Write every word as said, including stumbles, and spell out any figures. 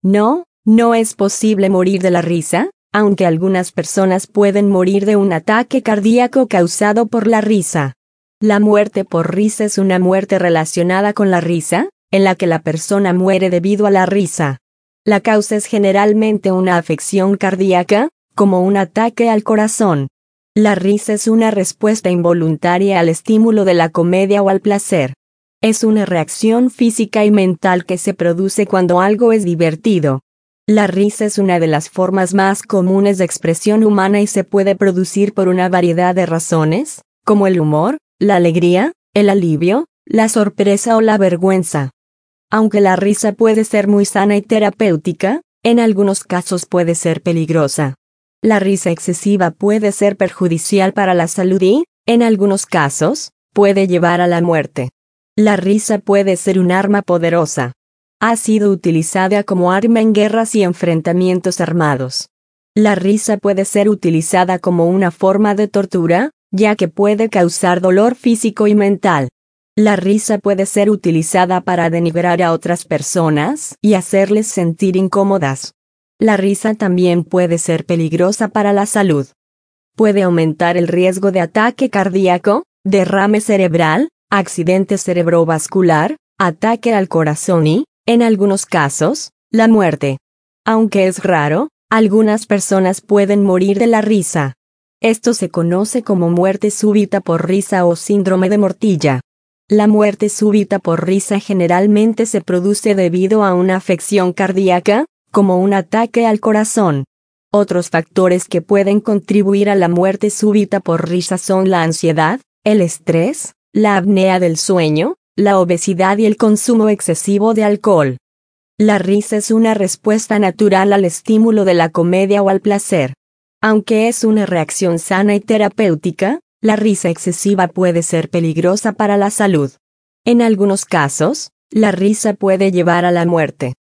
No, no es posible morir de la risa, aunque algunas personas pueden morir de un ataque cardíaco causado por la risa. La muerte por risa es una muerte relacionada con la risa, en la que la persona muere debido a la risa. La causa es generalmente una afección cardíaca, como un ataque al corazón. La risa es una respuesta involuntaria al estímulo de la comedia o al placer. Es una reacción física y mental que se produce cuando algo es divertido. La risa es una de las formas más comunes de expresión humana y se puede producir por una variedad de razones, como el humor, la alegría, el alivio, la sorpresa o la vergüenza. Aunque la risa puede ser muy sana y terapéutica, en algunos casos puede ser peligrosa. La risa excesiva puede ser perjudicial para la salud y, en algunos casos, puede llevar a la muerte. La risa puede ser un arma poderosa. Ha sido utilizada como arma en guerras y enfrentamientos armados. La risa puede ser utilizada como una forma de tortura, ya que puede causar dolor físico y mental. La risa puede ser utilizada para denigrar a otras personas y hacerles sentir incómodas. La risa también puede ser peligrosa para la salud. Puede aumentar el riesgo de ataque cardíaco, derrame cerebral, accidente cerebrovascular, ataque al corazón y, en algunos casos, la muerte. Aunque es raro, algunas personas pueden morir de la risa. Esto se conoce como muerte súbita por risa o síndrome de mortilla. La muerte súbita por risa generalmente se produce debido a una afección cardíaca, como un ataque al corazón. Otros factores que pueden contribuir a la muerte súbita por risa son la ansiedad, el estrés, la apnea del sueño, la obesidad y el consumo excesivo de alcohol. La risa es una respuesta natural al estímulo de la comedia o al placer. Aunque es una reacción sana y terapéutica, la risa excesiva puede ser peligrosa para la salud. En algunos casos, la risa puede llevar a la muerte.